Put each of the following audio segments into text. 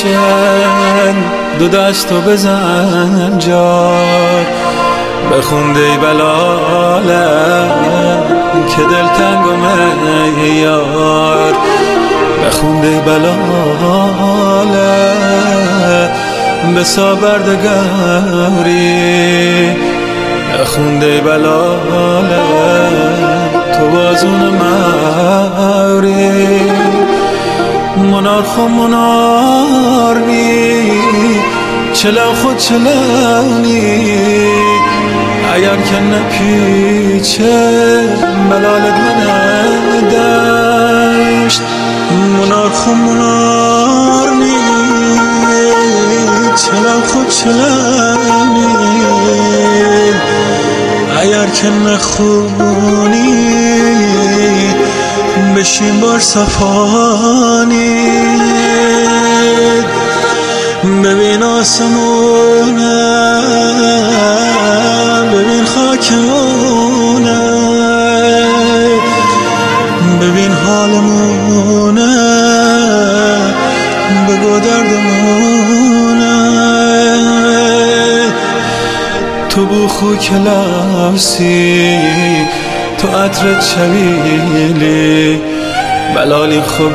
روشن دو دستو بزن جار بخوند ای بلالم که دلتنگم ای یار بخوند ای بلالم به سابردگاری بخوند ای بلالم تو بازون موری منار خو منار نی چلا خود چلانی اگر که نپیچه بلالت من دشت منار خو منار نی چلا خود چلانی اگر که نخونی بشین بار صفانی ببین آسمونم ببین خاکمونم ببین حالمونم بگو دردمونم تو بو خو کلاسی تو عطرت شبیلی بلالی خوب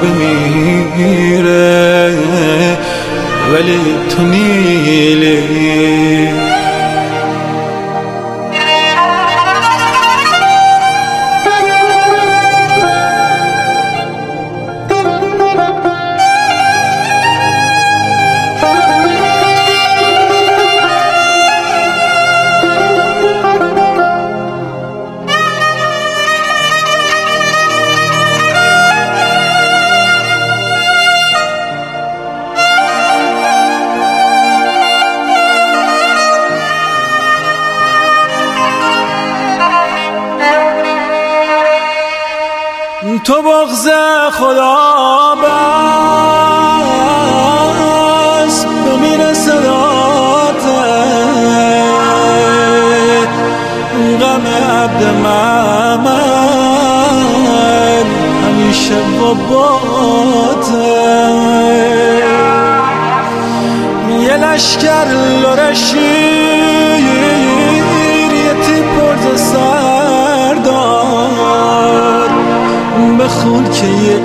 میره ولی تو نیلی تو بغض خدا بس بمیر صداته غم عبد محمد همیشه باباته یه لشکر لرشیر یه تیپرز سردار بخون که یه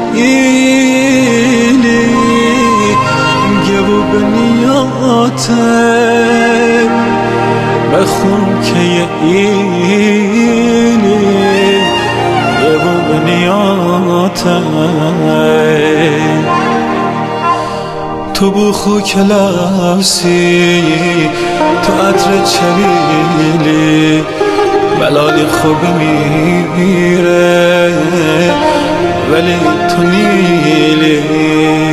ایلی گبو به نیاته بخون که یه ایلی گبو به نیاته تو بو خو کلاسی تو عطر چبیلی بلالی خوب میره ولی تو نیلی